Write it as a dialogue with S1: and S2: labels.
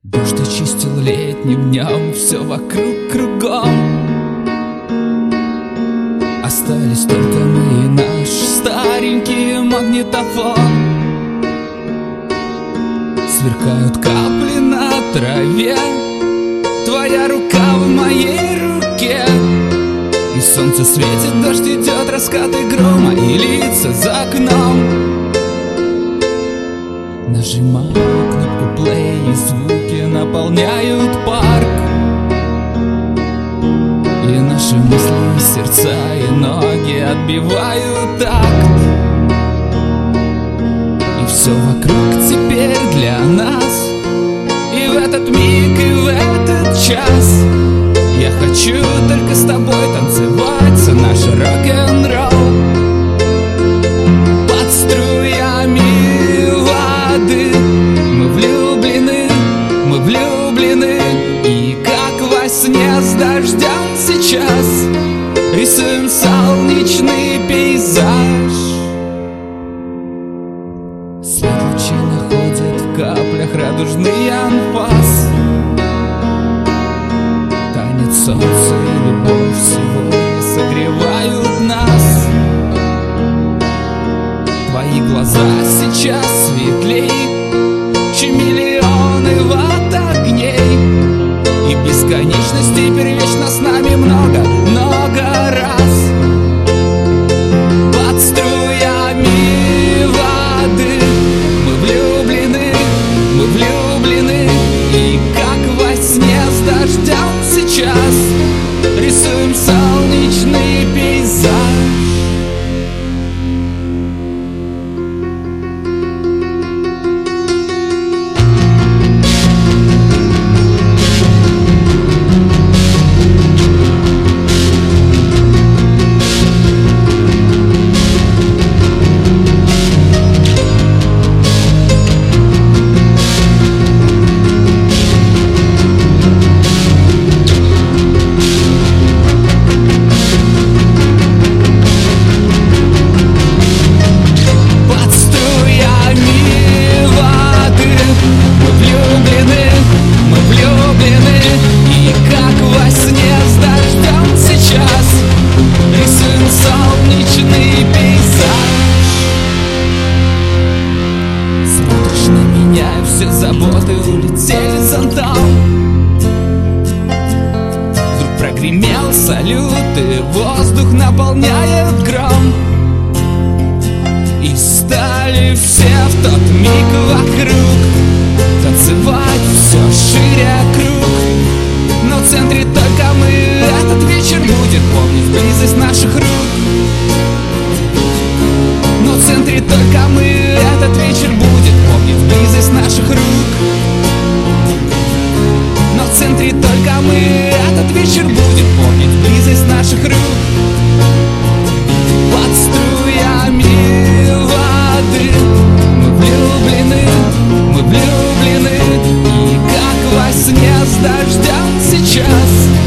S1: Дождь очистил летним днем все вокруг кругом. Остались только мы и наш старенький магнитофон. Сверкают капли на траве, твоя рука в моей руке. И солнце светит, дождь идет, раскаты грома и лица за окном. Нажимаю кнопку play, и звуки наполняют парк. И наши мысли, сердца и ноги отбивают такт. И все вокруг теперь для нас. И в этот миг, и в этот час я хочу только с тобой танцевать наш рок-н-ролл. Под струями воды мы влюблены, мы влюблены. И как во сне с дождем сейчас рисуем солнечный пейзаж. Свет лучи находит в каплях радужный анфас. Танец солнца и любовь сегодня согревают нас. Твои глаза сейчас светлей, чем миллионы ватт огней. И в бесконечности первечно с нами много, много раз. Под струями воды мы влюблены, мы влюблены. И как во сне с дождем сейчас рисуем солнечный пейзаж. Все заботы улетели зонтом. Вдруг прогремел салют, и воздух наполняет гром. И стали все в тот миг вокруг танцевать все шире круг. Но в центре только мы, этот вечер будет помнить близость наших рук. Но в центре только мы, этот вечер будет помнить близость наших рук. Но в центре только мы, этот вечер будет помнить близость наших рук. Под струями воды мы влюблены, мы влюблены. И как во сне с дождем сейчас